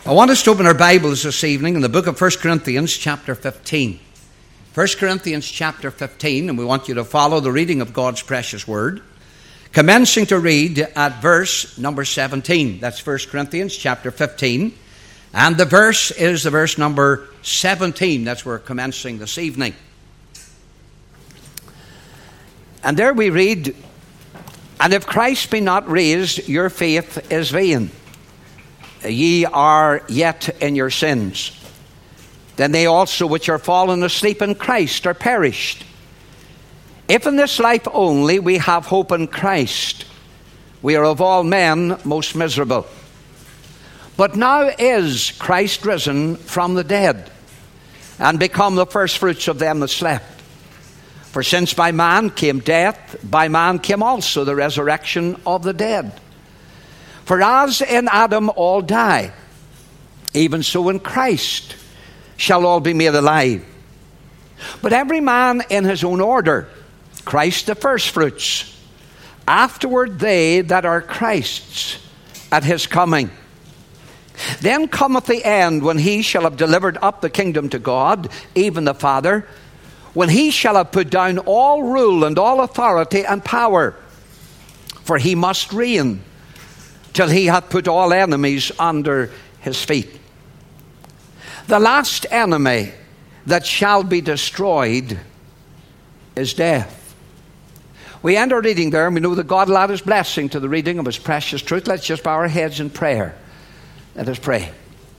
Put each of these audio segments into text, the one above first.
I want us to open our Bibles this evening in the book of 1 Corinthians chapter 15. 1 Corinthians chapter 15, and we want you to follow the reading of God's precious word, commencing to read at verse number 17. That's 1 Corinthians chapter 15. And the verse is the verse number 17. That's where we're commencing this evening. And there we read, "And if Christ be not raised, your faith is vain. Ye are yet in your sins. Then they also which are fallen asleep in Christ are perished. If in this life only we have hope in Christ, we are of all men most miserable. But now is Christ risen from the dead, and become the firstfruits of them that slept. For since by man came death, by man came also the resurrection of the dead. For as in Adam all die, even so in Christ shall all be made alive. But every man in his own order, Christ the firstfruits, afterward they that are Christ's at his coming. Then cometh the end, when he shall have delivered up the kingdom to God, even the Father, when he shall have put down all rule and all authority and power. For he must reign till he hath put all enemies under his feet. The last enemy that shall be destroyed is death." We end our reading there, and we know that God will add his blessing to the reading of his precious truth. Let's just bow our heads in prayer. Let us pray.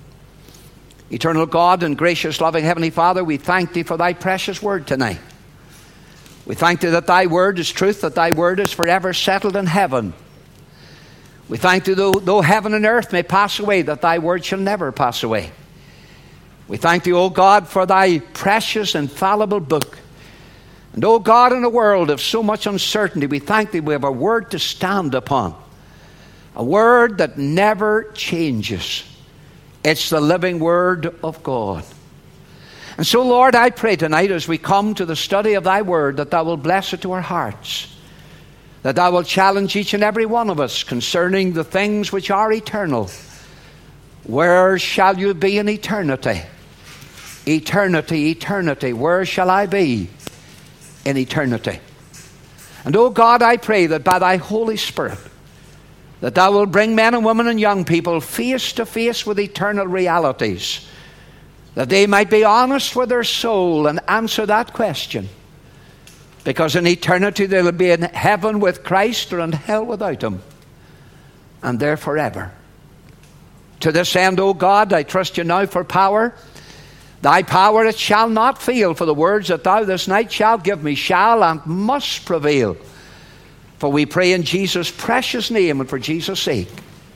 Eternal God and gracious, loving Heavenly Father, we thank thee for thy precious word tonight. We thank thee that thy word is truth, that thy word is forever settled in heaven. We thank thee, though heaven and earth may pass away, that thy word shall never pass away. We thank thee, O God, for thy precious, infallible book. And, O God, in a world of so much uncertainty, we thank thee we have a word to stand upon. A word that never changes. It's the living word of God. And so, Lord, I pray tonight as we come to the study of thy word, that thou will bless it to our hearts. That thou will challenge each and every one of us concerning the things which are eternal. Where shall you be in eternity? Eternity, eternity. Where shall I be in eternity? And, O God, I pray that by thy Holy Spirit, that thou will bring men and women and young people face to face with eternal realities, that they might be honest with their soul and answer that question. Because in eternity they'll be in heaven with Christ or in hell without him, and there forever. To this end, O God, I trust you now for power. Thy power it shall not fail, for the words that thou this night shalt give me shall and must prevail. For we pray in Jesus' precious name and for Jesus' sake.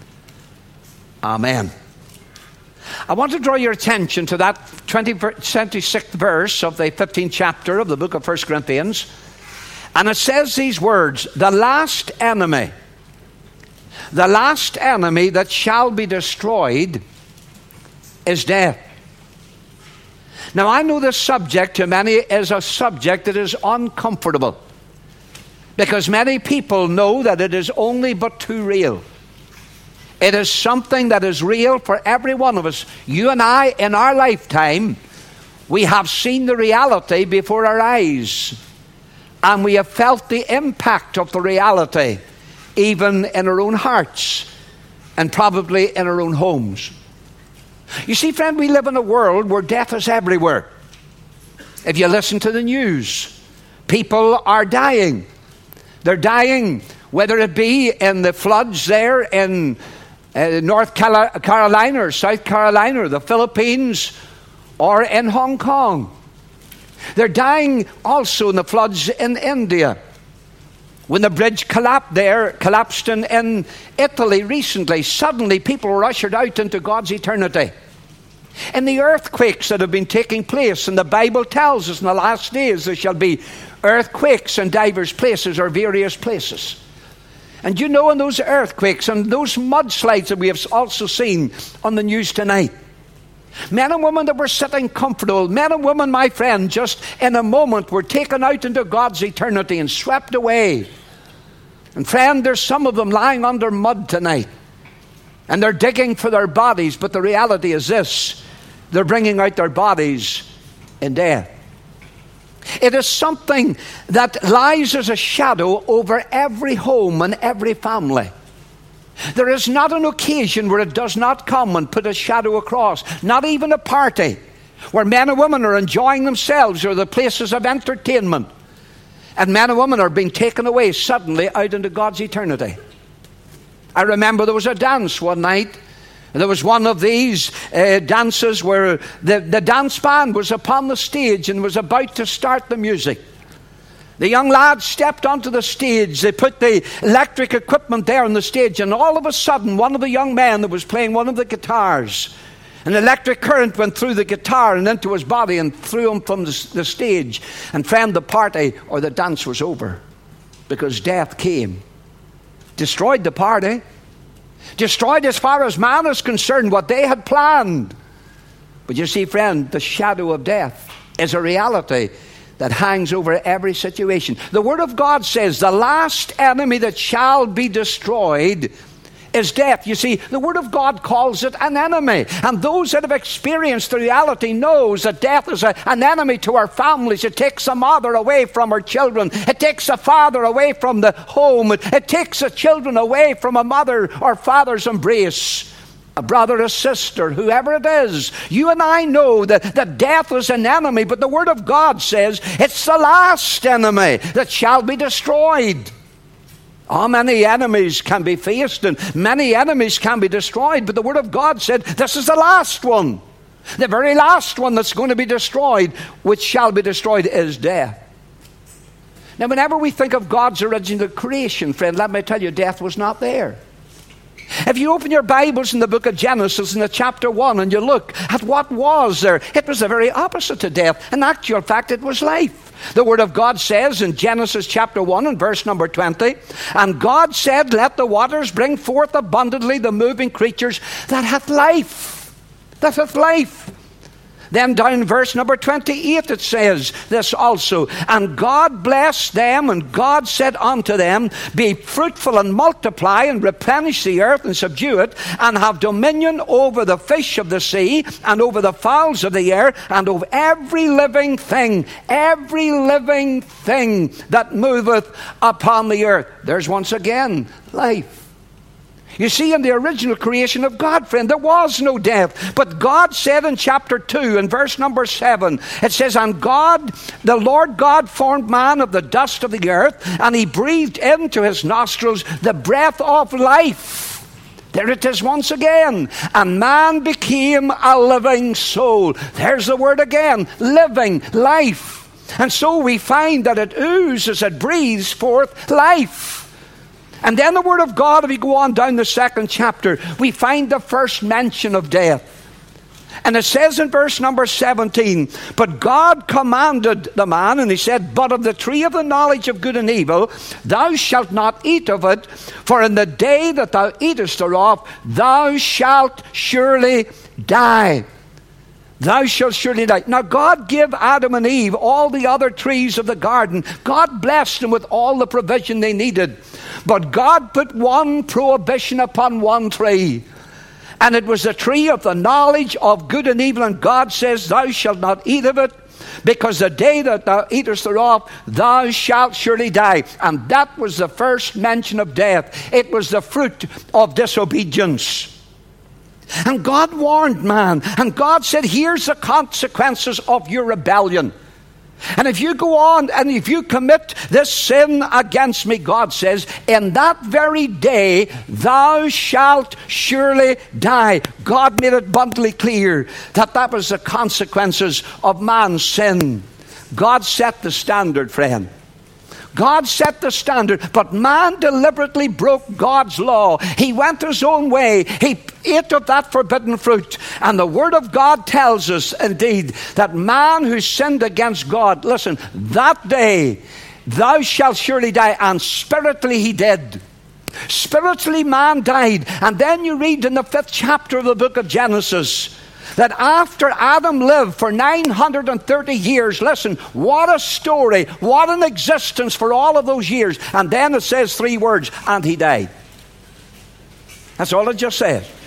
Amen. I want to draw your attention to that 26th verse of the 15th chapter of the book of 1 Corinthians. And it says these words, the last enemy that shall be destroyed is death. Now, I know this subject to many is a subject that is uncomfortable, because many people know that it is only but too real. It is something that is real for every one of us. You and I, in our lifetime, we have seen the reality before our eyes. And we have felt the impact of the reality, even in our own hearts, and probably in our own homes. You see, friend, we live in a world where death is everywhere. If you listen to the news, people are dying. They're dying, whether it be in the floods there in North Carolina or South Carolina or the Philippines or in Hong Kong. They're dying also in the floods in India. When the bridge collapsed in Italy recently, suddenly people were ushered out into God's eternity. In the earthquakes that have been taking place, and the Bible tells us in the last days there shall be earthquakes in divers places or various places. And you know, in those earthquakes and those mudslides that we have also seen on the news tonight, men and women that were sitting comfortable, men and women, my friend, just in a moment were taken out into God's eternity and swept away. And friend, there's some of them lying under mud tonight. And they're digging for their bodies, but the reality is this: they're bringing out their bodies in death. It is something that lies as a shadow over every home and every family. There is not an occasion where it does not come and put a shadow across. Not even a party where men and women are enjoying themselves, or the places of entertainment, and men and women are being taken away suddenly out into God's eternity. I remember there was a dance one night. There was one of these dances where the dance band was upon the stage and was about to start the music. The young lads stepped onto the stage. They put the electric equipment there on the stage, and all of a sudden, one of the young men that was playing one of the guitars, an electric current went through the guitar and into his body and threw him from the stage. And friend, the party or the dance was over, because death came. Destroyed the party. Destroyed, as far as man is concerned, what they had planned. But you see, friend, the shadow of death is a reality that hangs over every situation. The Word of God says the last enemy that shall be destroyed is death. You see, the Word of God calls it an enemy. And those that have experienced the reality knows that death is an enemy to our families. It takes a mother away from her children. It takes a father away from the home. It takes the children away from a mother or father's embrace. A brother, a sister, whoever it is. You and I know that death is an enemy, but the Word of God says it's the last enemy that shall be destroyed. Oh, many enemies can be faced and many enemies can be destroyed, but the Word of God said this is the last one. The very last one that's going to be destroyed, which shall be destroyed, is death. Now, whenever we think of God's original creation, friend, let me tell you, death was not there. If you open your Bibles in the book of Genesis in the chapter 1 and you look at what was there, it was the very opposite to death. In actual fact, it was life. The Word of God says in Genesis chapter 1 and verse number 20, and God said, let the waters bring forth abundantly the moving creatures that hath life. That hath life. Then down in verse number 28 it says this also, and God blessed them, and God said unto them, be fruitful and multiply and replenish the earth and subdue it, and have dominion over the fish of the sea and over the fowls of the air and over every living thing that moveth upon the earth. There's once again life. You see, in the original creation of God, friend, there was no death. But God said in chapter 2, in verse number 7, it says, and God, the Lord God, formed man of the dust of the earth, and he breathed into his nostrils the breath of life. There it is once again. And man became a living soul. There's the word again, living, life. And so we find that it oozes, it breathes forth life. And then the Word of God, if we go on down the second chapter, we find the first mention of death. And it says in verse number 17, but God commanded the man, and he said, but of the tree of the knowledge of good and evil, thou shalt not eat of it, for in the day that thou eatest thereof, thou shalt surely die. Thou shalt surely die. Now God gave Adam and Eve all the other trees of the garden. God blessed them with all the provision they needed. But God put one prohibition upon one tree. And it was the tree of the knowledge of good and evil. And God says, thou shalt not eat of it, because the day that thou eatest thereof, thou shalt surely die. And that was the first mention of death. It was the fruit of disobedience. And God warned man. And God said, here's the consequences of your rebellion. And if you go on and if you commit this sin against me, God says, in that very day thou shalt surely die. God made it abundantly clear that that was the consequences of man's sin. God set the standard, friend. God set the standard, but man deliberately broke God's law. He went his own way. He ate of that forbidden fruit. And the Word of God tells us, indeed, that man who sinned against God, listen, that day thou shalt surely die. And spiritually he did. Spiritually man died. And then you read in the 5th chapter of the book of Genesis, that after Adam lived for 930 years, listen, what a story, what an existence for all of those years. And then it says 3 words, and he died. That's all it just says.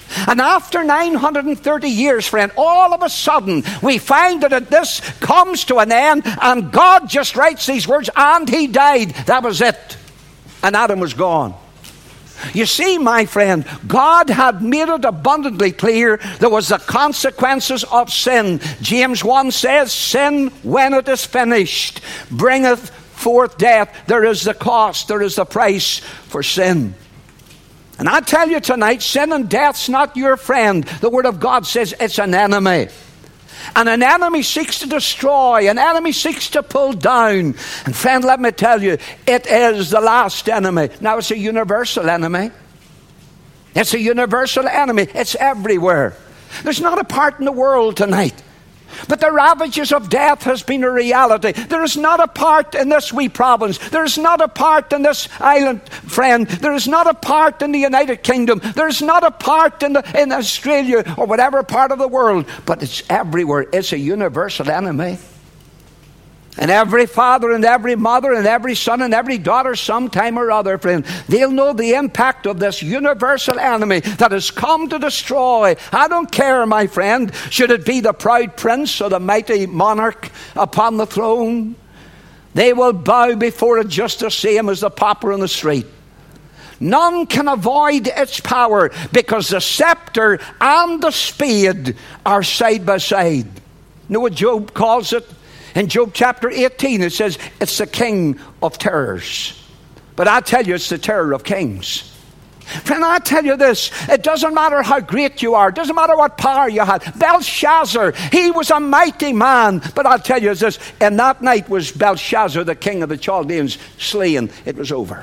And after 930 years, friend, all of a sudden, we find that this comes to an end, and God just writes these words, and he died. That was it. And Adam was gone. You see, my friend, God had made it abundantly clear there was the consequences of sin. James 1 says, sin, when it is finished, bringeth forth death. There is the cost, there is the price for sin. And I tell you tonight, sin and death's not your friend. The Word of God says it's an enemy. And an enemy seeks to destroy. An enemy seeks to pull down. And friend, let me tell you, it is the last enemy. Now, it's a universal enemy. It's a universal enemy. It's everywhere. There's not a part in the world tonight. But the ravages of death has been a reality. There is not a part in this wee province. There is not a part in this island, friend. There is not a part in the United Kingdom. There is not a part in Australia or whatever part of the world. But it's everywhere. It's a universal enemy. And every father and every mother and every son and every daughter sometime or other, friend, they'll know the impact of this universal enemy that has come to destroy. I don't care, my friend, should it be the proud prince or the mighty monarch upon the throne. They will bow before it just the same as the pauper on the street. None can avoid its power because the scepter and the spade are side by side. You know what Job calls it? In Job chapter 18, it says, it's the king of terrors. But I tell you, it's the terror of kings. Friend, I tell you this, it doesn't matter how great you are, it doesn't matter what power you had. Belshazzar, he was a mighty man. But I'll tell you this, in that night was Belshazzar, the king of the Chaldeans, slain. It was over.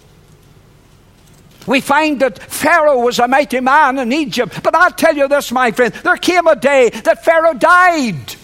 We find that Pharaoh was a mighty man in Egypt. But I'll tell you this, my friend, there came a day that Pharaoh died.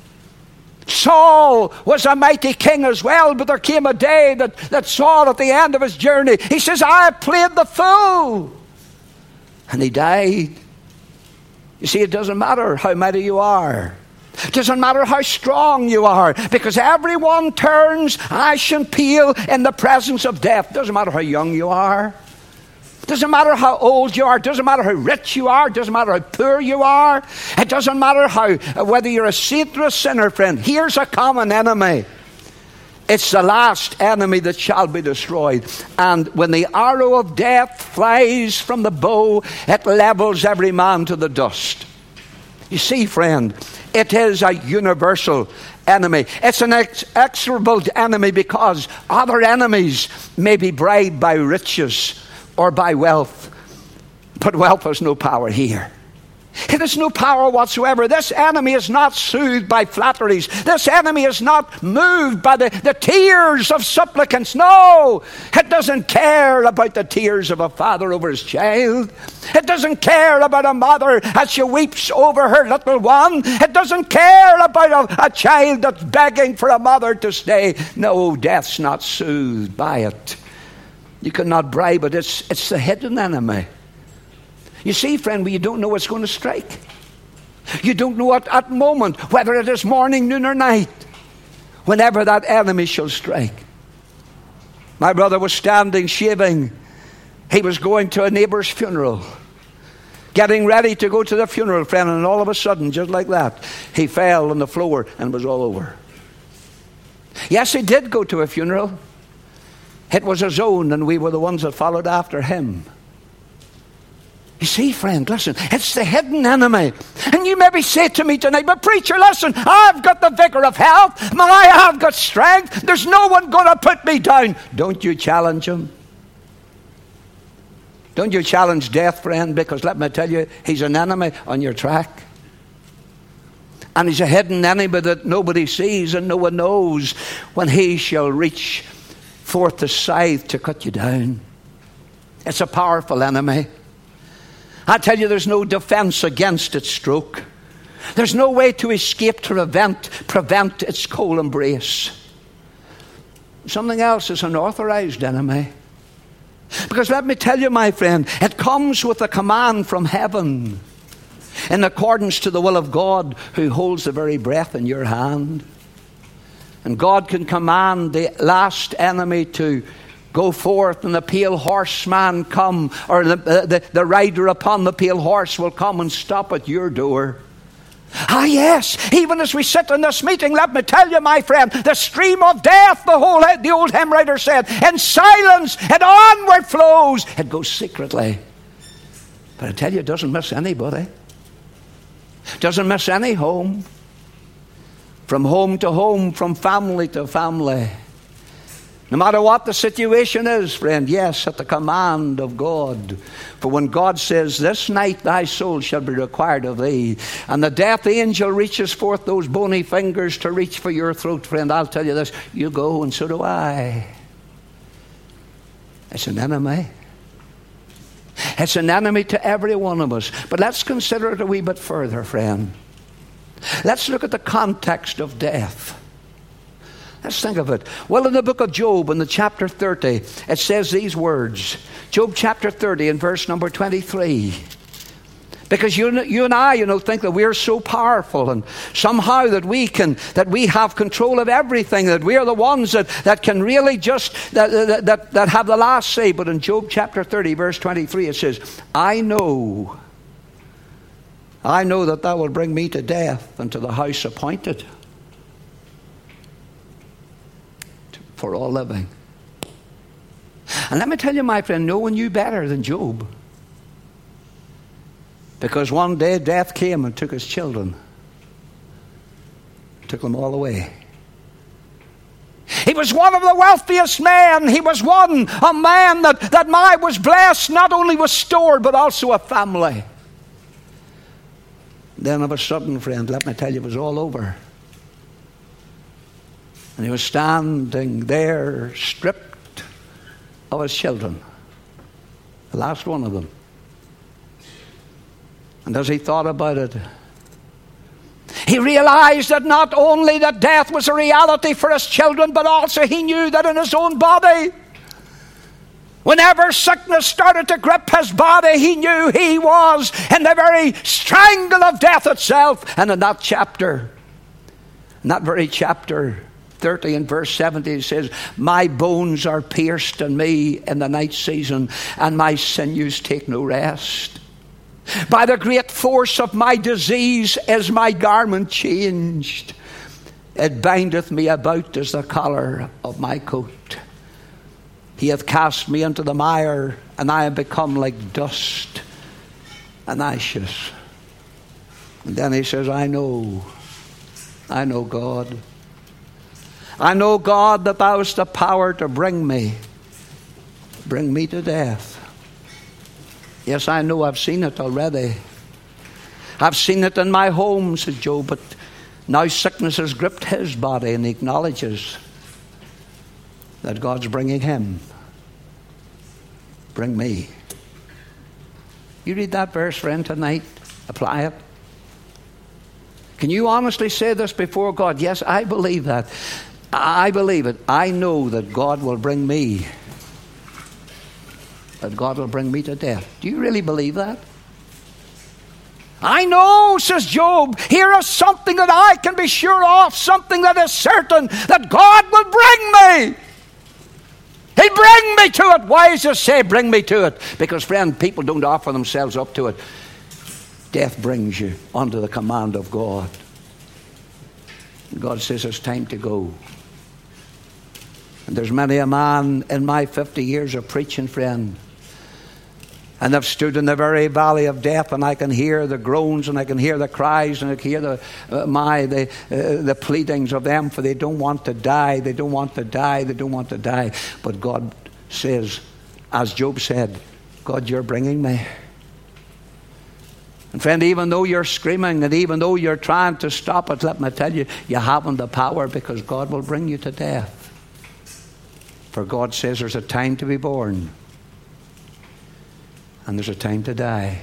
Saul was a mighty king as well, but there came a day that Saul, at the end of his journey, he says, I played the fool. And he died. You see, it doesn't matter how mighty you are. It doesn't matter how strong you are, because everyone turns ashen pale in the presence of death. It doesn't matter how young you are. Doesn't matter how old you are. Doesn't matter how rich you are. Doesn't matter how poor you are. It doesn't matter whether you're a saint or a sinner, friend. Here's a common enemy. It's the last enemy that shall be destroyed. And when the arrow of death flies from the bow, it levels every man to the dust. You see, friend, it is a universal enemy. It's an inexorable enemy because other enemies may be bribed by riches or by wealth. But wealth has no power here. It has no power whatsoever. This enemy is not soothed by flatteries. This enemy is not moved by the tears of supplicants. No, it doesn't care about the tears of a father over his child. It doesn't care about a mother as she weeps over her little one. It doesn't care about a child that's begging for a mother to stay. No, death's not soothed by it. You cannot bribe it. It's the hidden enemy. You see, friend, you don't know what's going to strike. You don't know at moment, whether it is morning, noon, or night, whenever that enemy shall strike. My brother was standing shaving. He was going to a neighbor's funeral, getting ready to go to the funeral, friend, and all of a sudden, just like that, he fell on the floor and was all over. Yes, he did go to a funeral. It was his own, and we were the ones that followed after him. You see, friend, listen, it's the hidden enemy. And you maybe say to me tonight, but preacher, listen, I've got the vigor of health. I've got strength. There's no one going to put me down. Don't you challenge him? Don't you challenge death, friend, because let me tell you, he's an enemy on your track. And he's a hidden enemy that nobody sees and no one knows when he shall reach forth the scythe to cut you down. It's a powerful enemy. I tell you, there's no defense against its stroke. There's no way to escape to prevent its cold embrace. Something else is an authorized enemy. Because let me tell you, my friend, it comes with a command from heaven in accordance to the will of God, who holds the very breath in your hand. And God can command the last enemy to go forth, and the pale horseman come, or the rider upon the pale horse will come and stop at your door. Ah, yes, even as we sit in this meeting, let me tell you, my friend, the stream of death, the old hymn writer said, in silence it onward flows. It goes secretly. But I tell you, it doesn't miss anybody. Doesn't miss any home. From home to home, from family to family. No matter what the situation is, friend, yes, at the command of God. For when God says, this night thy soul shall be required of thee, and the death angel reaches forth those bony fingers to reach for your throat, friend, I'll tell you this, you go and so do I. It's an enemy. It's an enemy to every one of us. But let's consider it a wee bit further, friend. Let's look at the context of death. Let's think of it. Well, in the book of Job, in the chapter 30, it says these words. Job chapter 30 and verse number 23. Because you and I, think that we're so powerful, and somehow that we have control of everything, that we are the ones that can really just, that have the last say. But in Job chapter 30, verse 23, it says, I know that thou wilt bring me to death and to the house appointed for all living. And let me tell you, my friend, no one knew better than Job. Because one day death came and took his children. Took them all away. He was one of the wealthiest men. He was a man that was blessed not only with store but also a family. Then of a sudden, friend, let me tell you, it was all over. And he was standing there stripped of his children. The last one of them. And as he thought about it, he realized that not only that death was a reality for his children, but also he knew that in his own body, whenever sickness started to grip his body, he knew he was in the very strangle of death itself. And in that very chapter 30 and verse 70, it says, my bones are pierced in me in the night season, and my sinews take no rest. By the great force of my disease is my garment changed. It bindeth me about as the collar of my coat. He hath cast me into the mire, and I am become like dust and ashes. And then he says, I know God. I know, God, that thou hast the power to bring me to death. Yes, I know, I've seen it already. I've seen it in my home, said Job, but now sickness has gripped his body, and he acknowledges that God's bringing him. Bring me. You read that verse, friend, tonight. Apply it. Can you honestly say this before God? Yes, I believe that. I believe it. I know that God will bring me. That God will bring me to death. Do you really believe that? I know, says Job, here is something that I can be sure of, something that is certain, that God will bring me. He'll bring me to it. Why does it say bring me to it? Because, friend, people don't offer themselves up to it. Death brings you under the command of God. God says it's time to go. And there's many a man in my 50 years of preaching, friend, and I've stood in the very valley of death, and I can hear the groans, and I can hear the cries, and I can hear the pleadings of them, for they don't want to die. They don't want to die. They don't want to die. But God says, as Job said, God, you're bringing me. And friend, even though you're screaming, and even though you're trying to stop it, let me tell you, you haven't the power, because God will bring you to death. For God says there's a time to be born, and there's a time to die.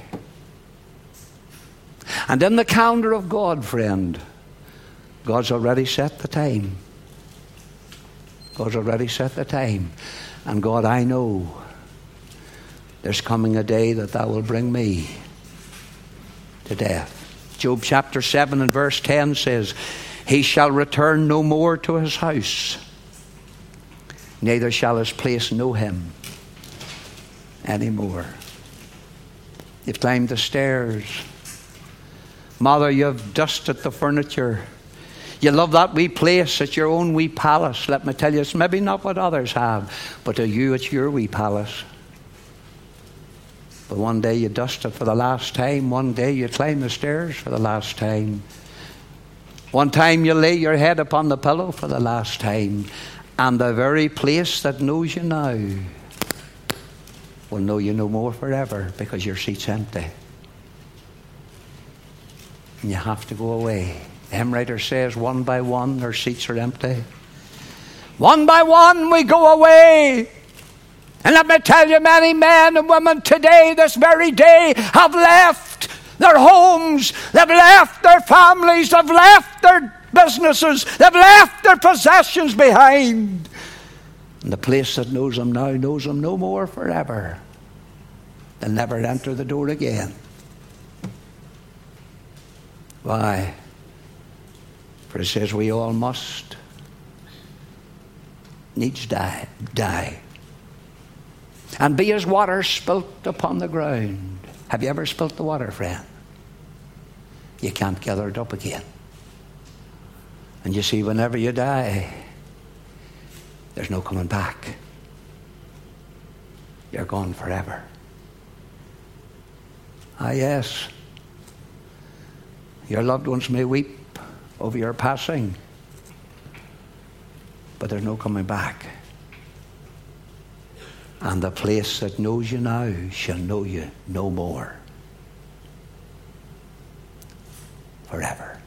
And in the calendar of God, friend, God's already set the time. God's already set the time. And God, I know there's coming a day that thou will bring me to death. Job chapter 7 and verse 10 says, he shall return no more to his house, neither shall his place know him anymore. You've climbed the stairs. Mother, you've dusted the furniture. You love that wee place. It's your own wee palace. Let me tell you, it's maybe not what others have, but to you it's your wee palace. But one day you dust it for the last time. One day you climb the stairs for the last time. One time you lay your head upon the pillow for the last time. And the very place that knows you now will know you no more forever, because your seat's empty. And you have to go away. The hymn writer says, one by one our seats are empty. One by one we go away. And let me tell you, many men and women today, this very day, have left their homes, they've left their families, they've left their businesses, they've left their possessions behind. And the place that knows them now knows them no more forever. They'll never enter the door again. Why? For it says we all must needs die, and be as water spilt upon the ground. Have you ever spilt the water, friend? You can't gather it up again. And you see, whenever you die, there's no coming back. You're gone forever. Ah, yes. Your loved ones may weep over your passing, but there's no coming back. And the place that knows you now shall know you no more forever.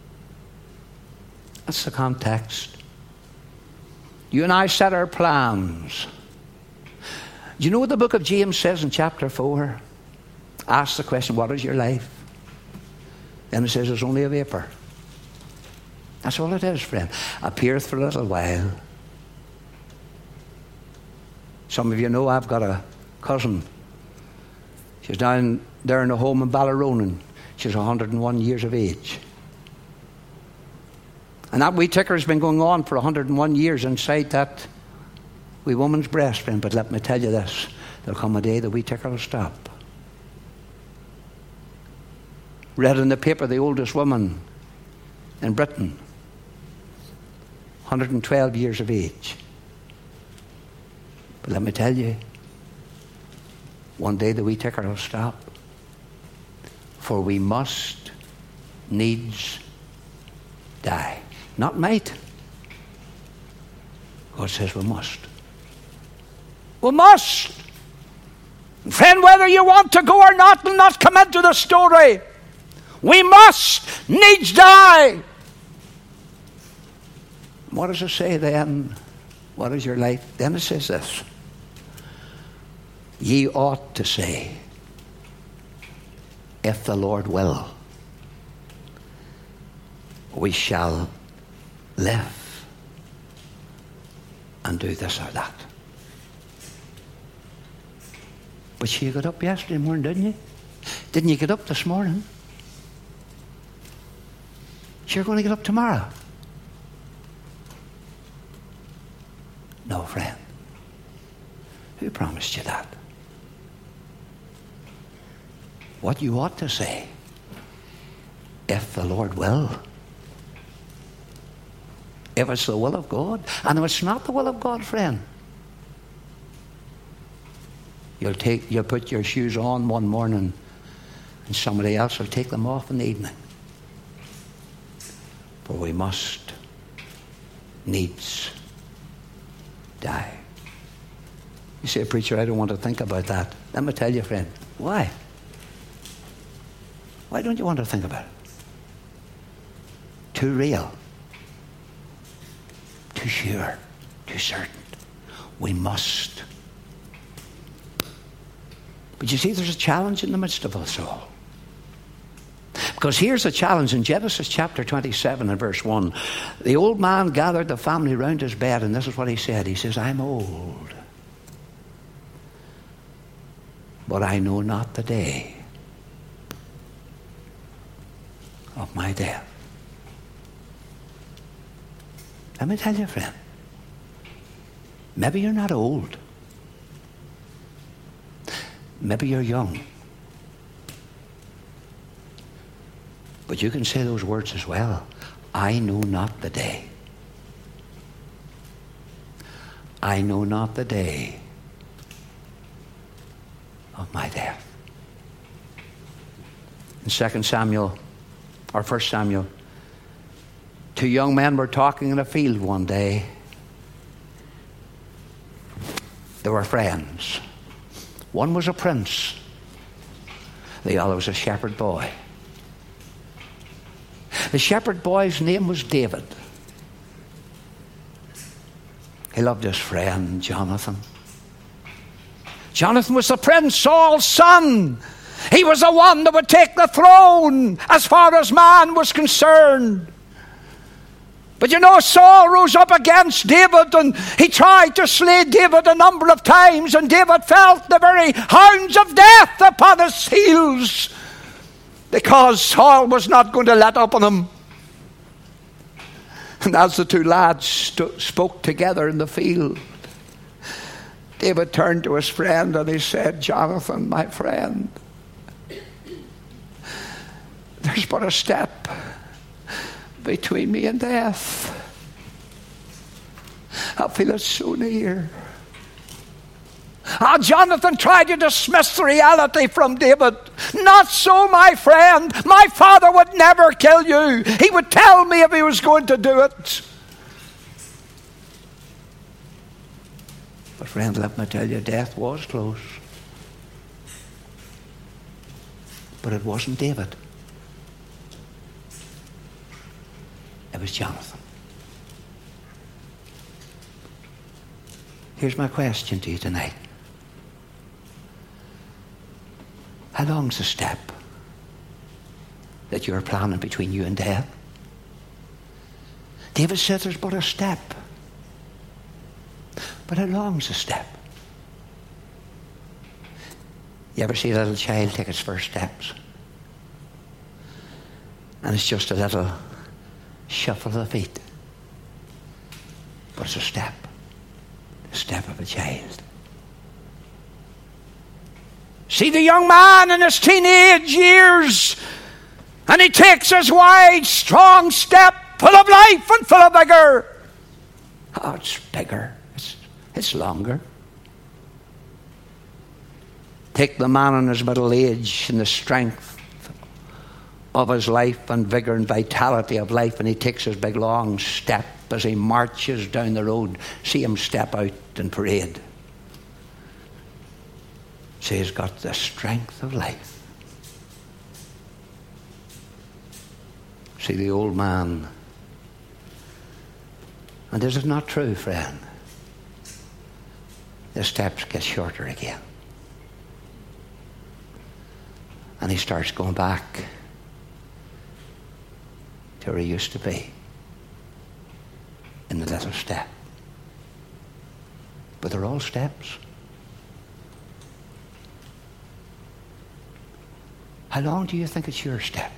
That's the context. You and I set our plans. Do you know what the book of James says in chapter 4? Ask the question, what is your life? Then it says it's only a vapor. That's all it is, friend. Appeareth for a little while. Some of you know I've got a cousin. She's down there in a home in Ballyronan. She's 101 years of age. And that wee ticker has been going on for 101 years inside that wee woman's breast, friend. But let me tell you this, there'll come a day the wee ticker will stop. Read in the paper the oldest woman in Britain, 112 years of age. But let me tell you, one day the wee ticker will stop. For we must needs die. Not might. God says we must. We must. Friend, whether you want to go or not will not come into the story. We must needs die. What does it say then? What is your life? Then it says this. Ye ought to say, if the Lord will, we shall live and do this or that. But you got up yesterday morning, didn't you? Didn't you get up this morning? You're going to get up tomorrow. No, friend. Who promised you that? What you ought to say, if the Lord will. If it's the will of God. And if it's not the will of God, friend, you'll put your shoes on one morning and somebody else will take them off in the evening. For we must needs die. You say, preacher, I don't want to think about that. Let me tell you, friend, why? Why don't you want to think about it? Too real. Too sure. Too certain. We must. But you see, there's a challenge in the midst of us all. Because here's the challenge in Genesis chapter 27 and verse 1. The old man gathered the family round his bed, and this is what he said. He says, I'm old, but I know not the day of my death. Let me tell you, friend, Maybe you're not old. Maybe you're young. But you can say those words as well. I know not the day. I know not the day of my death. In 2 Samuel, or 1 Samuel, 2 young men were talking in a field one day. They were friends. One was a prince. The other was a shepherd boy. The shepherd boy's name was David. He loved his friend Jonathan. Jonathan was the prince, Saul's son. He was the one that would take the throne as far as man was concerned. But you know, Saul rose up against David, and he tried to slay David a number of times, and David felt the very hounds of death upon his heels, because Saul was not going to let up on him. And as the two lads spoke together in the field, David turned to his friend and he said, Jonathan, my friend, there's but a step between me and death. I feel it so near. Jonathan tried to dismiss the reality from David. Not so, my friend. My father would never kill you. He would tell me if he was going to do it. But friend, let me tell you, death was close. But it wasn't David. It was Jonathan. Here's my question to you tonight. How long's the step that you're planning between you and death? David said there's but a step. But how long's the step? You ever see a little child take its first steps? And it's just a little shuffle of the feet. But it's a step. The step of a child. See the young man in his teenage years, and he takes his wide, strong step, full of life and full of vigor. Oh, it's bigger. It's longer. Take the man in his middle age and the strength of his life and vigor and vitality of life, and he takes his big long step as he marches down the road. See him step out in parade. See, he's got the strength of life. See the old man. And is it not true, friend? The steps get shorter again. And he starts going back to where he used to be in the little step. But they're all steps. How long do you think it's your step?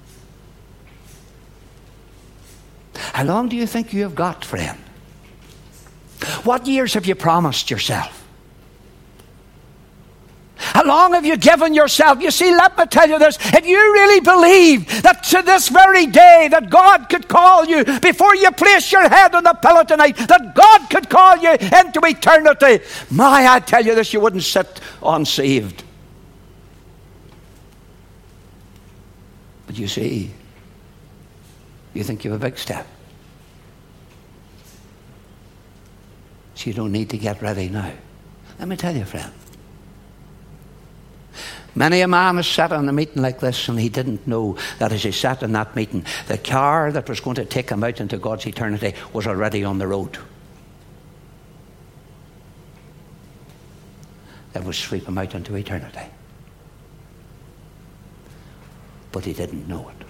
How long do you think you have got, friend? What years have you promised yourself? How long have you given yourself? You see, let me tell you this. If you really believe that to this very day that God could call you before you place your head on the pillow tonight, that God could call you into eternity, I tell you this, you wouldn't sit unsaved. But you see, you think you have a big step. So you don't need to get ready now. Let me tell you, friend. Many a man has sat in a meeting like this and he didn't know that as he sat in that meeting, the car that was going to take him out into God's eternity was already on the road. That would sweep him out into eternity. But he didn't know it.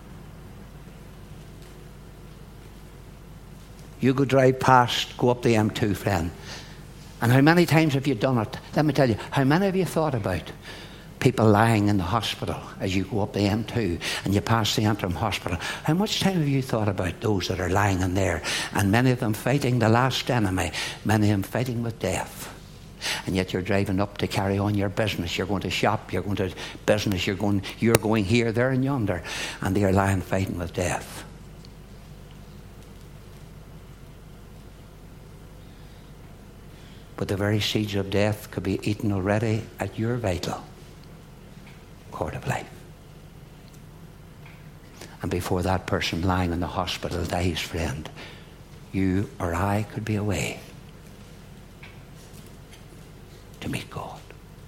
You go drive past, go up the M2, friend. And how many times have you done it? Let me tell you, how many have you thought about people lying in the hospital as you go up the M2 and you pass the Antrim Hospital. How much time have you thought about those that are lying in there, and many of them fighting the last enemy, many of them fighting with death? And yet you're driving up to carry on your business. You're going to shop, you're going to business, you're going here, there and yonder, and they are lying fighting with death. But the very seeds of death could be eaten already at your vital court of life. And before that person lying in the hospital dies, friend, you or I could be away to meet God.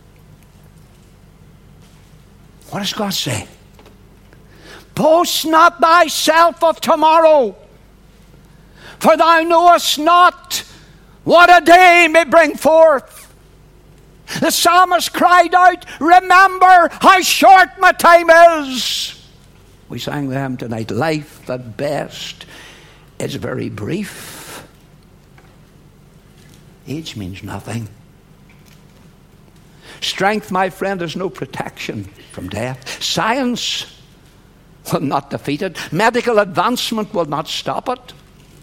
What does God say? Boast not thyself of tomorrow, for thou knowest not what a day may bring forth. The psalmist cried out, remember how short my time is. We sang the hymn tonight, life at best is very brief. Age means nothing. Strength, my friend, is no protection from death. Science will not defeat it. Medical advancement will not stop it.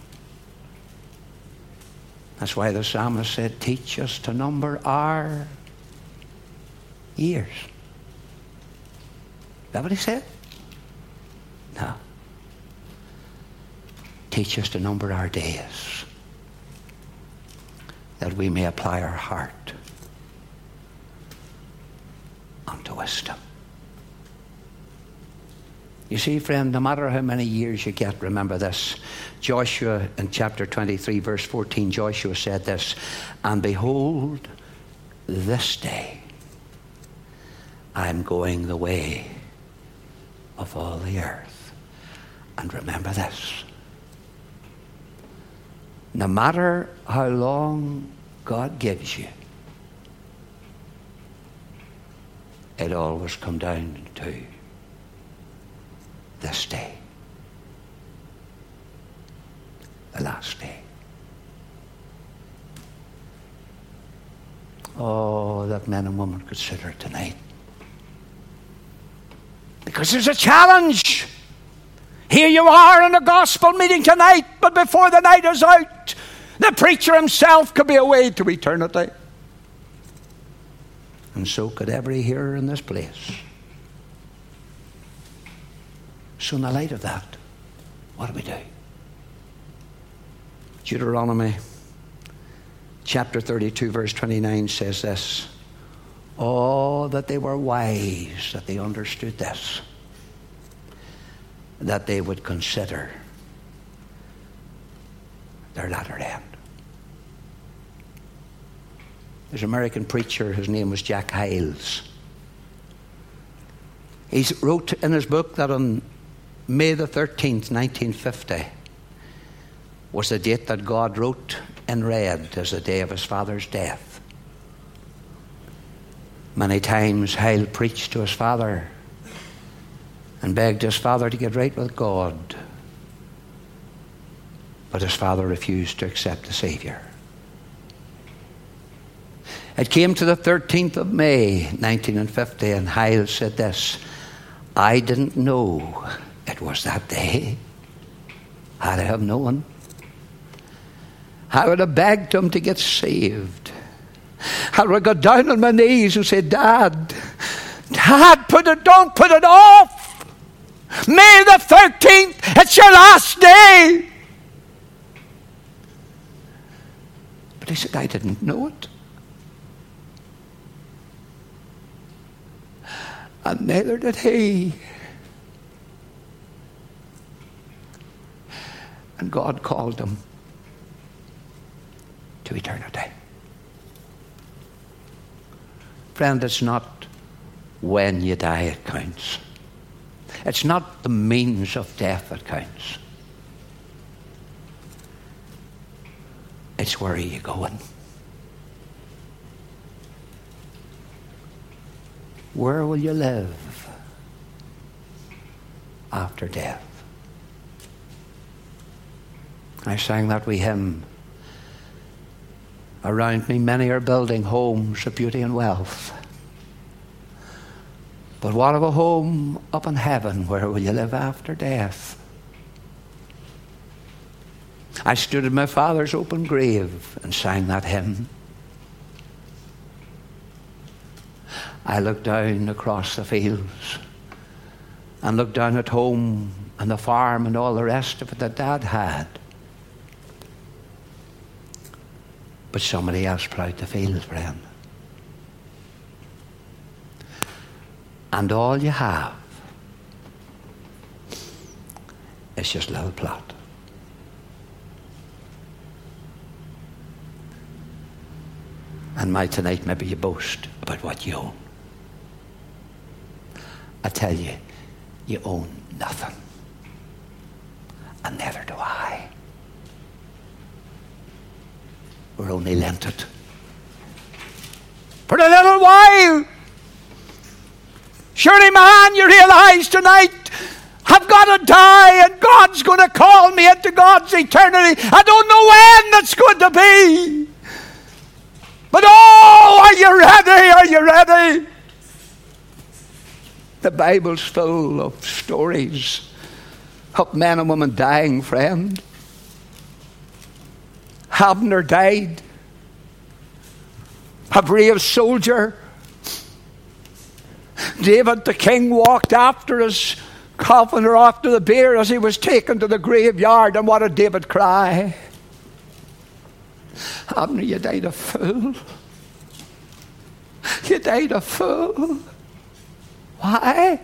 That's why the psalmist said, teach us to number our years. Is that what he said? No. Teach us to number our days, that we may apply our heart unto wisdom. You see, friend, no matter how many years you get, remember this. Joshua, in chapter 23, verse 14, Joshua said this, and behold, this day I am going the way of all the earth. And remember this. No matter how long God gives you, it always comes down to this day. The last day. Oh, that men and women consider tonight. Because there's a challenge. Here you are in a gospel meeting tonight, but before the night is out, the preacher himself could be away to eternity. And so could every hearer in this place. So in the light of that, what do we do? Deuteronomy chapter 32 verse 29 says this. Oh, that they were wise, that they understood this, that they would consider their latter end. There's an American preacher, his name was Jack Hyles. He wrote in his book that on May the 13th, 1950, was the date that God wrote in red as the day of his father's death. Many times Hyles preached to his father and begged his father to get right with God. But his father refused to accept the Savior. It came to the 13th of May, 1950, and Hyles said this, I didn't know it was that day. Had I have known, I would have begged him to get saved. I would have got down on my knees and said, Dad, don't put it off. May the 13th, it's your last day. But he said, I didn't know it. And neither did he. And God called him to eternity. Friend, it's not when you die it counts. It's not the means of death that counts. It's where are you going? Where will you live after death? I sang that wee hymn. Around me many are building homes of beauty and wealth. But what of a home up in heaven? Where will you live after death? I stood in my father's open grave and sang that hymn. I looked down across the fields and looked down at home and the farm and all the rest of it that Dad had. But somebody else plowed the fields, friend. And all you have is just a little plot. And tonight maybe you boast about what you own. I tell you, you own nothing. And neither do I. We're only lent it for a little while. Surely, man, you realize tonight I've got to die and God's going to call me into God's eternity. I don't know when that's going to be. But oh, are you ready? Are you ready? The Bible's full of stories of men and women dying, friend. Abner died. A brave soldier. David the king walked after his coffin or after the bier as he was taken to the graveyard. And what did David cry? Abner, you died a fool. You died a fool. Why?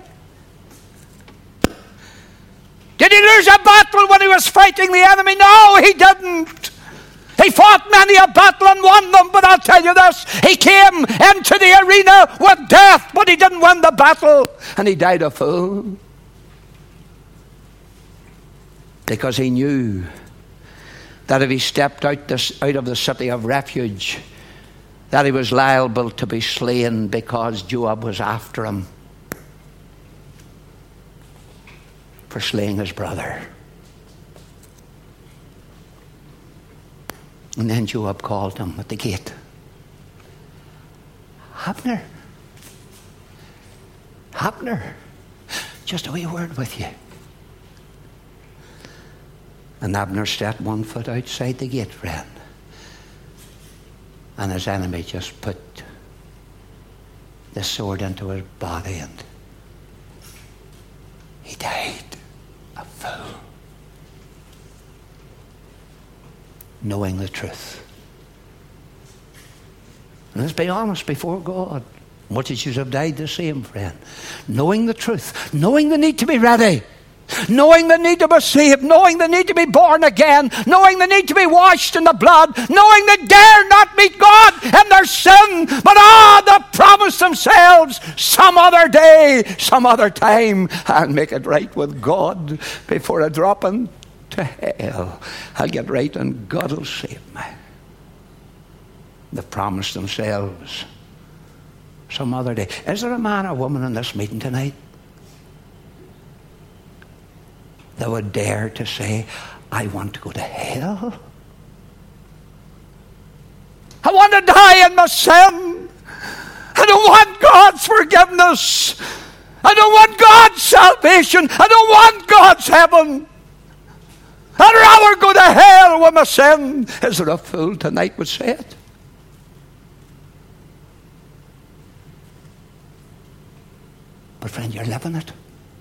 Did he lose a battle when he was fighting the enemy? No, he didn't. He fought many a battle and won them, but I'll tell you this, he came into the arena with death, but he didn't win the battle, and he died a fool. Because he knew that if he stepped out of the city of refuge, that he was liable to be slain because Joab was after him for slaying his brother. And then Joab called him at the gate. Abner, just a wee word with you. And Abner stepped 1 foot outside the gate, friend. And his enemy just put the sword into his body and he died a fool. Knowing the truth. And let's be honest before God. Multitudes have died the same, friend. Knowing the truth. Knowing the need to be ready. Knowing the need to be saved. Knowing the need to be born again. Knowing the need to be washed in the blood. Knowing they dare not meet God in their sin. But they promise themselves some other day, some other time, I'll make it right with God before I drop into hell. I'll get right and God will save me. They've promised themselves some other day. Is there a man or woman in this meeting tonight that would dare to say, I want to go to hell? I want to die in my sin. I don't want God's forgiveness. I don't want God's salvation. I don't want God's heaven. I'd rather go to hell with my sin. Is there a fool tonight would say it? But friend, you're living it.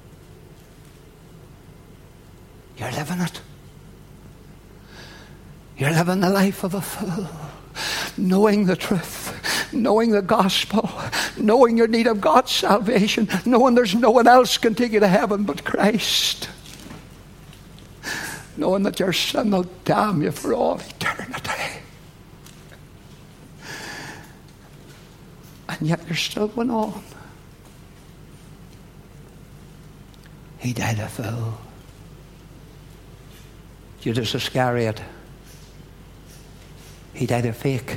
You're living it. You're living the life of a fool. Knowing the truth. Knowing the gospel. Knowing your need of God's salvation. Knowing there's no one else can take you to heaven but Christ. Knowing that your sin will damn you for all eternity. And yet you're still going on. He died a fool. Judas Iscariot. He died a fake.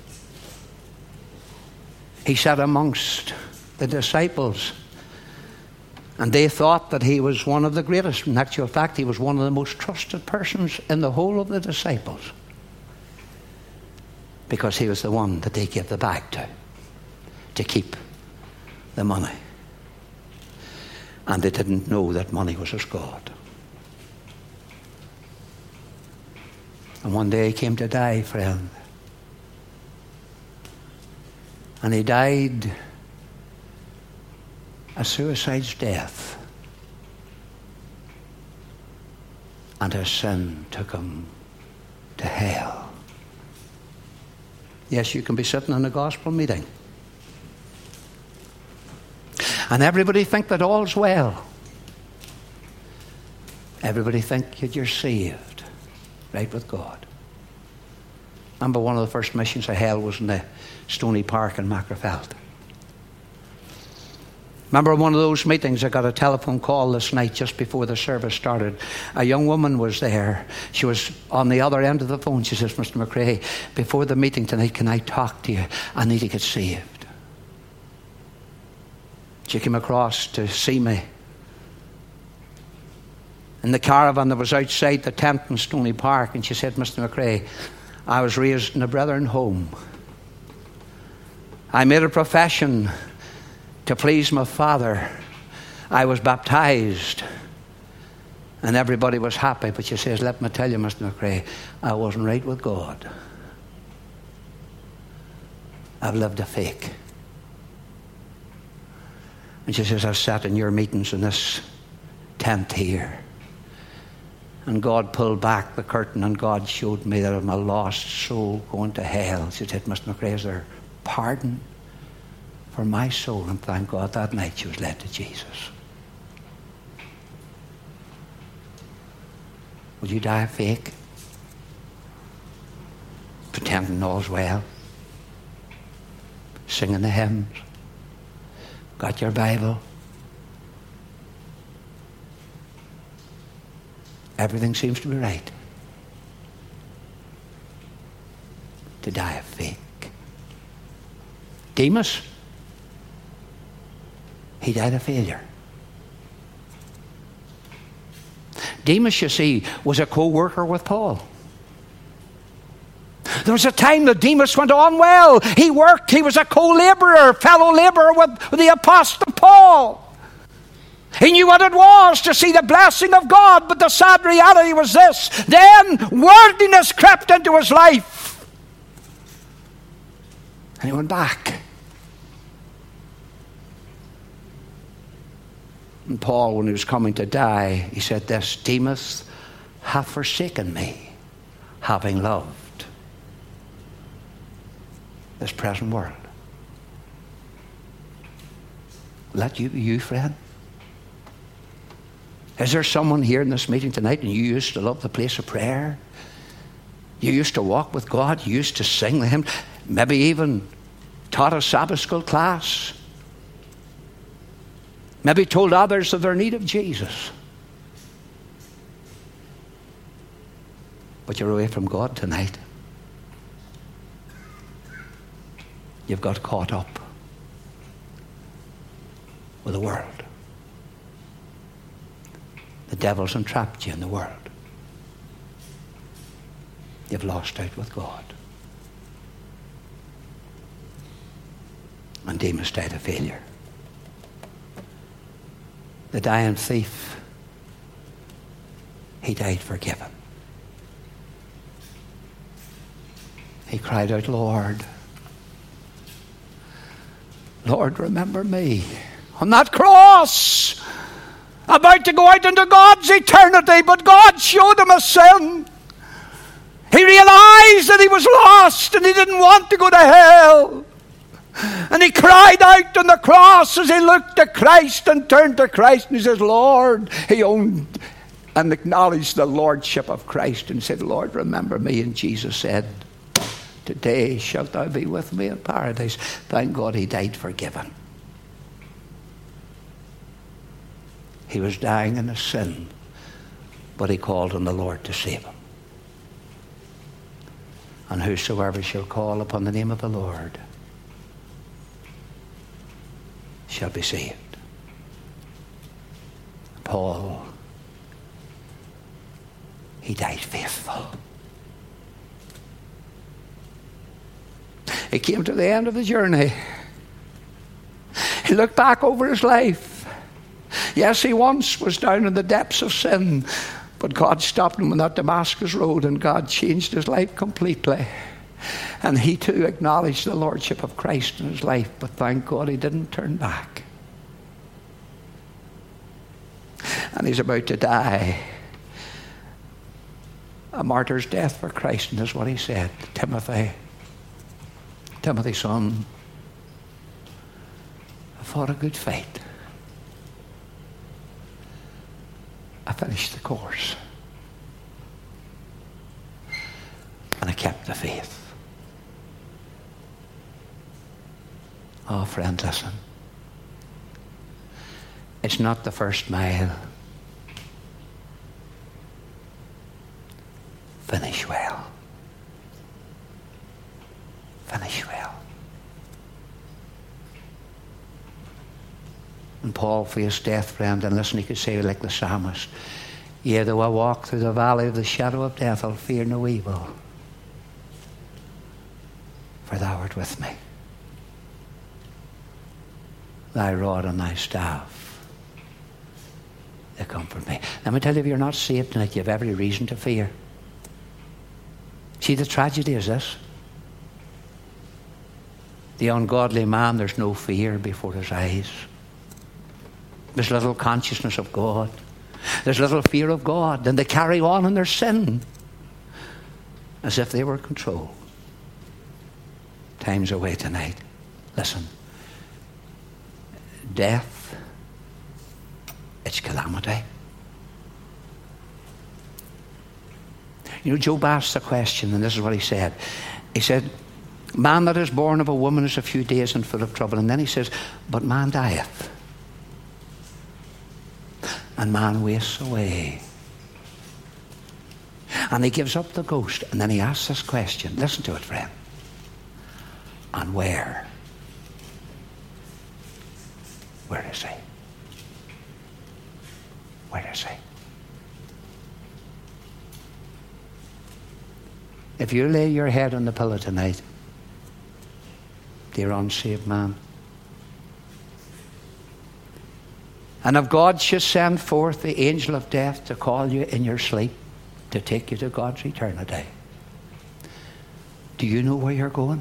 He sat amongst the disciples. And they thought that he was one of the greatest. In actual fact, he was one of the most trusted persons in the whole of the disciples. Because he was the one that they gave the bag to keep the money. And they didn't know that money was his God. And one day he came to die, friend. And he died a suicide's death. And his sin took him to hell. Yes, you can be sitting in a gospel meeting and everybody think that all's well. Everybody think that you're saved, right with God. Remember, one of the first missions I held was in the Stony Park in Macrofeld. Remember one of those meetings, I got a telephone call this night just before the service started. A young woman was there. She was on the other end of the phone. She says, Mr. McRae, before the meeting tonight, can I talk to you? I need to get saved. She came across to see me in the caravan that was outside the tent in Stony Park, and she said, Mr. McRae, I was raised in a brethren home. I made a profession to please my father. I was baptized and everybody was happy, but she says, let me tell you, Mr. McRae, I wasn't right with God. I've lived a fake. And she says, I've sat in your meetings in this tent here, and God pulled back the curtain and God showed me that I'm a lost soul going to hell. She said, Mr. McRae, is there pardon for my soul? And thank God that night she was led to Jesus. Would you die fake? Pretending all's well? Singing the hymns? Got your Bible? Everything seems to be right. To die a fake. Demas, he died a failure. Demas, you see, was a co-worker with Paul. There was a time that Demas went on well. He worked. He was a co-laborer, fellow laborer with the Apostle Paul. He knew what it was to see the blessing of God, but the sad reality was this. Then worldliness crept into his life. And he went back. And Paul, when he was coming to die, he said this, Demas hath forsaken me, having loved this present world. Will that you be you, friend? Is there someone here in this meeting tonight and you used to love the place of prayer? You used to walk with God? You used to sing the hymn? Maybe even taught a Sabbath school class? Maybe told others of their need of Jesus? But you're away from God tonight. You've got caught up with the world. The devil's entrapped you in the world. You've lost out with God. And Demas died a failure. The dying thief, he died forgiven. He cried out, Lord, Lord, remember me. On that cross, about to go out into God's eternity, but God showed him a sin. He realized that he was lost and he didn't want to go to hell. And he cried out on the cross as he looked to Christ and turned to Christ, and he says, Lord, he owned and acknowledged the lordship of Christ and said, Lord, remember me. And Jesus said, today shalt thou be with me in paradise. Thank God he died forgiven. He was dying in his sin, but he called on the Lord to save him. And whosoever shall call upon the name of the Lord shall be saved. Paul, he died faithful. He came to the end of the journey. He looked back over his life. Yes, he once was down in the depths of sin, but God stopped him on that Damascus road, and God changed his life completely. And he too acknowledged the lordship of Christ in his life, but thank God he didn't turn back. And he's about to die a martyr's death for Christ, and this is what he said: Timothy, son, I fought a good fight. I finished the course. And I kept the faith. Oh, friend, listen. It's not the first mile. Finish well. Finish well. And Paul faced death, friend, and listen, he could say like the psalmist, yea, though I walk through the valley of the shadow of death, I'll fear no evil, for thou art with me. Thy rod and thy staff, they comfort me. Let me tell you, if you're not saved tonight, you have every reason to fear. See, the tragedy is this: the ungodly man, there's no fear before his eyes. There's little consciousness of God. There's little fear of God. And they carry on in their sin as if they were controlled. Time's away tonight. Listen. Death, it's calamity. You know, Job asked the question, and this is what he said. He said, man that is born of a woman is a few days and full of trouble. And then he says, but man dieth, and man wastes away. And he gives up the ghost, and then he asks this question. Listen to it, friend. And where? Where is he? Where is he? If you lay your head on the pillow tonight, dear unsaved man, and if God should send forth the angel of death to call you in your sleep to take you to God's eternity, do you know where you're going?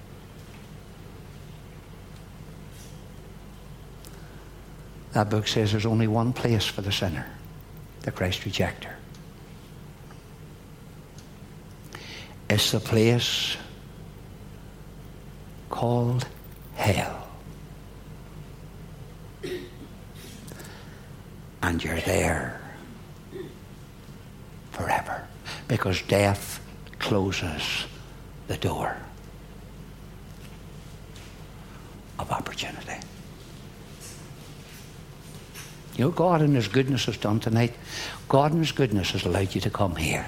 That book says there's only one place for the sinner, the Christ rejecter. It's the place called hell. And you're there forever, because death closes the door of opportunity. You know, God in his goodness has done tonight. God in his goodness has allowed you to come here.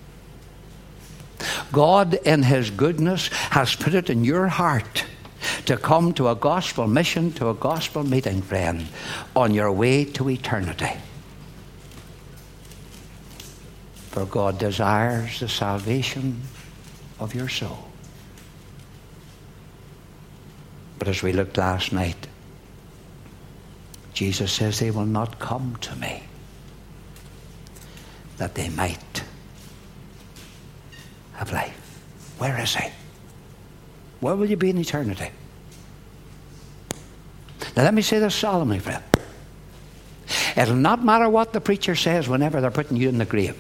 God in his goodness has put it in your heart to come to a gospel mission, to a gospel meeting, friend, on your way to eternity. For God desires the salvation of your soul. But as we looked last night, Jesus says they will not come to me that they might have life. Where is he? Where will you be in eternity? Now let me say this solemnly, friend. It'll not matter what the preacher says whenever they're putting you in the grave.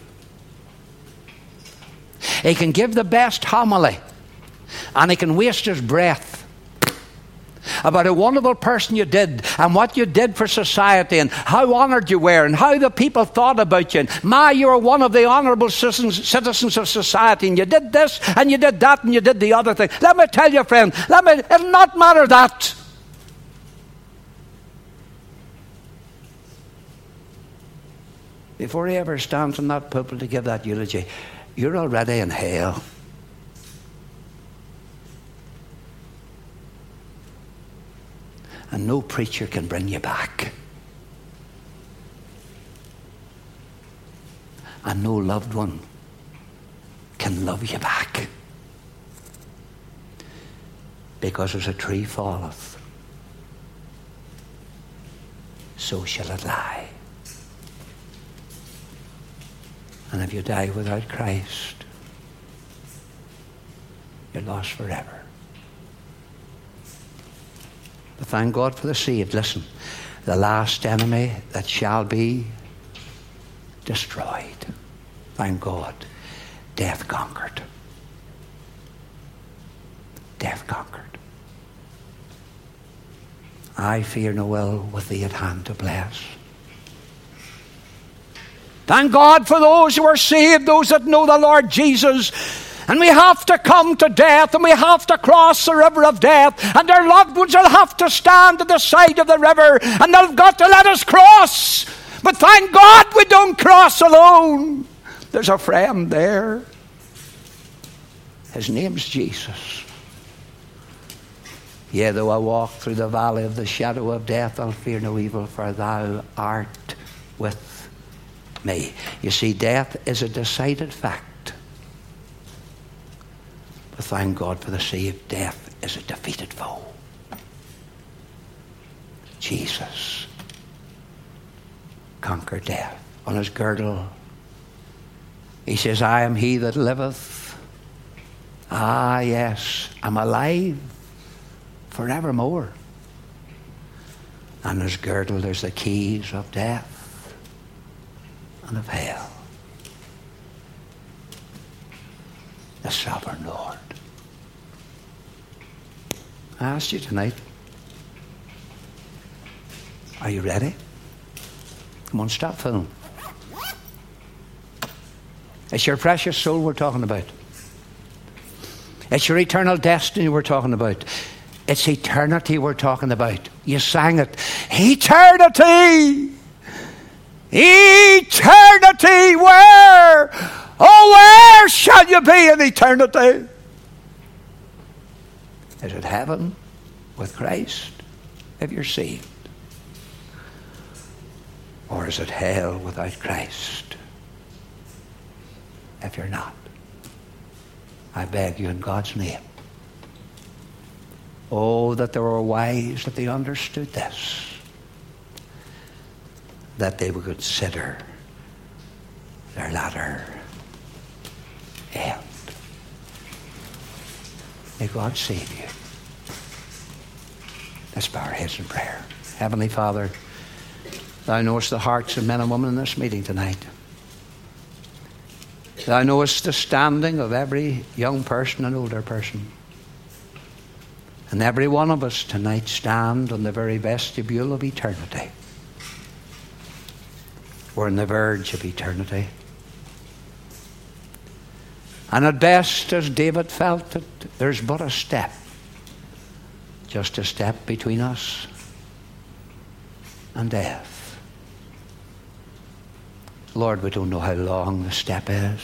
He can give the best homily, and he can waste his breath about a wonderful person you did, and what you did for society, and how honoured you were, and how the people thought about you, and you were one of the honourable citizens of society, and you did this, and you did that, and you did the other thing. Let me tell you, friend, it'll not matter that. Before he ever stands on that pulpit to give that eulogy, you're already in hell. And no preacher can bring you back. And no loved one can love you back. Because as a tree falleth, so shall it lie. And if you die without Christ, you're lost forever. But thank God for the saved. Listen, the last enemy that shall be destroyed. Thank God, death conquered. Death conquered. I fear no ill, with thee at hand to bless. Thank God for those who are saved, those that know the Lord Jesus. And we have to come to death, and we have to cross the river of death, and our loved ones will have to stand at the side of the river, and they've got to let us cross. But thank God we don't cross alone. There's a friend there. His name's Jesus. Yea, though I walk through the valley of the shadow of death, I'll fear no evil, for thou art with me. You see, death is a decided fact. But thank God for the saved, death is a defeated foe. Jesus conquered death. On his girdle, he says, I am he that liveth. Ah, yes, I'm alive forevermore. On his girdle, there's the keys of death and of hell. The sovereign Lord. I asked you tonight, are you ready? Come on, stop filming. It's your precious soul we're talking about. It's your eternal destiny we're talking about. It's eternity we're talking about. You sang it. Eternity! Eternity! Where? Oh, where shall you be in eternity? Is it heaven with Christ if you're saved? Or is it hell without Christ if you're not? I beg you in God's name. Oh, that they were wise, that they understood this, that they would consider their latter end. May God save you. Let's bow our heads in prayer. Heavenly Father, thou knowest the hearts of men and women in this meeting tonight. Thou knowest the standing of every young person and older person. And every one of us tonight stand on the very vestibule of eternity. We're on the verge of eternity. And at best, as David felt it, there's but a step. Just a step between us and death. Lord, we don't know how long the step is.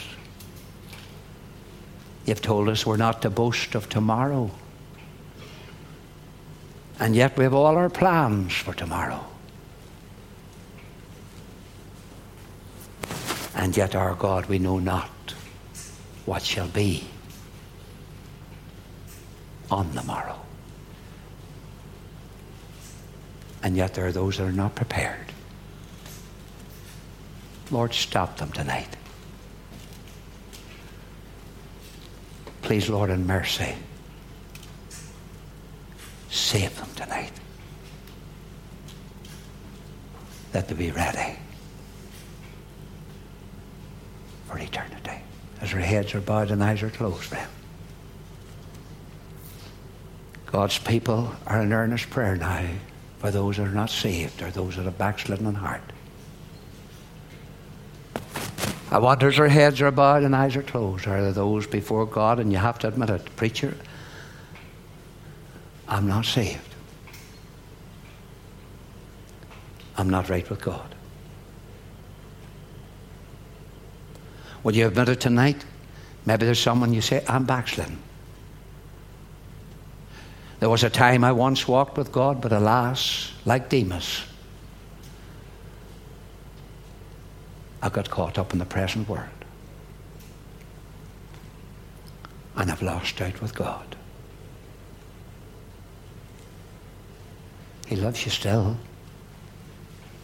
You've told us we're not to boast of tomorrow. And yet we have all our plans for tomorrow. And yet, our God, we know not what shall be on the morrow. And yet there are those that are not prepared. Lord, stop them tonight. Please, Lord, in mercy, save them tonight, that they be ready for eternity. As our heads are bowed and eyes are closed, friend. God's people are in earnest prayer now for those that are not saved or those that have backslidden in heart. I wonder as our heads are bowed and eyes are closed, are there those before God, and you have to admit it, preacher, I'm not saved. I'm not right with God. Will you admit it tonight? Maybe there's someone you say, I'm backslidden. There was a time I once walked with God, but alas, like Demas, I got caught up in the present world. And I've lost out with God. He loves you still.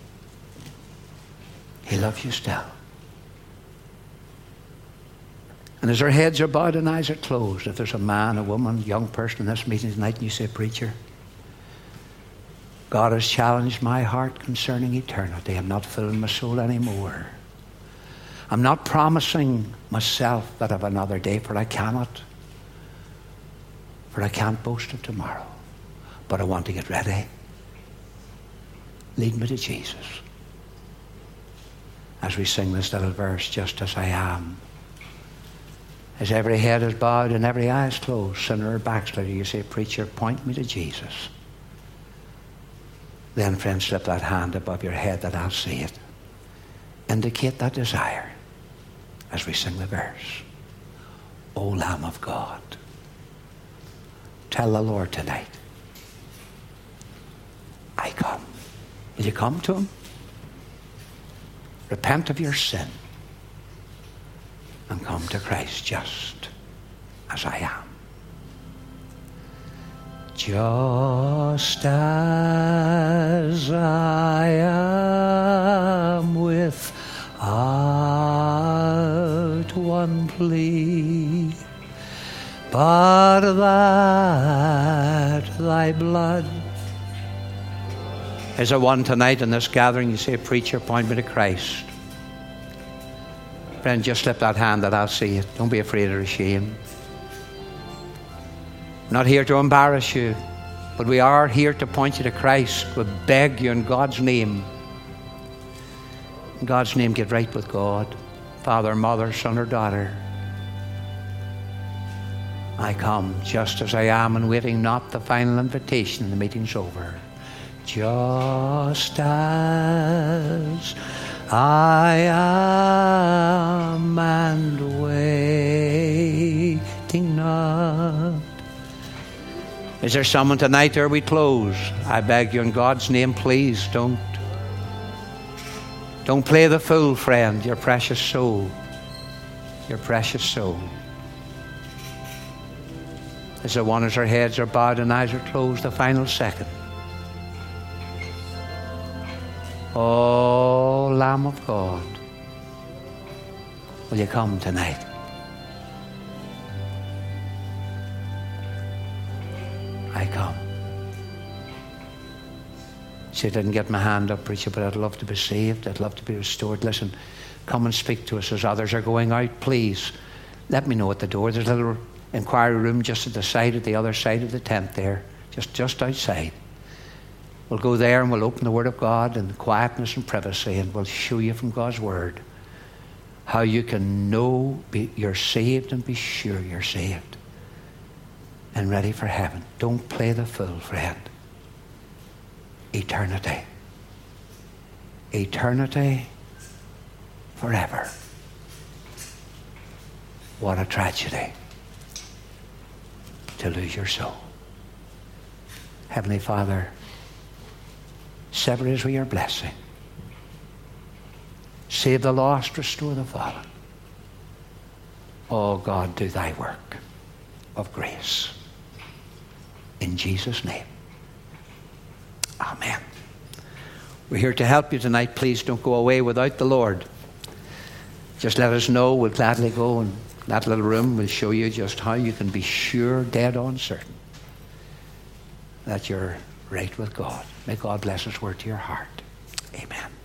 He loves you still. And as our heads are bowed and eyes are closed, if there's a man, a woman, young person in this meeting tonight, and you say, preacher, God has challenged my heart concerning eternity. I'm not filling my soul anymore. I'm not promising myself that I have another day, for I cannot. For I can't boast of tomorrow. But I want to get ready. Lead me to Jesus. As we sing this little verse, just as I am. As every head is bowed and every eye is closed, sinner or backslider, you say, preacher, point me to Jesus. Then, friend, slip that hand above your head that I'll see it. Indicate that desire as we sing the verse. O Lamb of God, tell the Lord tonight, I come. Will you come to him? Repent of your sin and come to Christ just as I am. Just as I am, without one plea, but that thy blood. Is there one tonight in this gathering, you say, preacher, point me to Christ? Friend, just slip that hand that I'll see it. Don't be afraid or ashamed. I'm not here to embarrass you, but we are here to point you to Christ. We beg you in God's name. In God's name, get right with God. Father, mother, son or daughter. I come just as I am and waiting not the final invitation. The meeting's over. Just as I am and waiting not. Is there someone tonight ere we close? I beg you in God's name, please don't play the fool, friend. Your precious soul. Your precious soul. Is there one as our heads are bowed and eyes are closed, the final second? Oh, Lamb of God, will you come tonight? I come. See, I didn't get my hand up, preacher, but I'd love to be saved. I'd love to be restored. Listen, come and speak to us as others are going out. Please, let me know at the door. There's a little inquiry room just at the side, at the other side of the tent there, just outside. We'll go there and we'll open the Word of God in quietness and privacy, and we'll show you from God's Word how you can know you're saved and be sure you're saved and ready for heaven. Don't play the fool, friend. Eternity. Eternity forever. What a tragedy to lose your soul. Heavenly Father, sever us with your blessing. Save the lost, restore the fallen. Oh God, do thy work of grace. In Jesus' name. Amen. We're here to help you tonight. Please don't go away without the Lord. Just let us know. We'll gladly go in that little room. We'll show you just how you can be sure, dead on certain, that you're right with God. May God bless His word to your heart. Amen.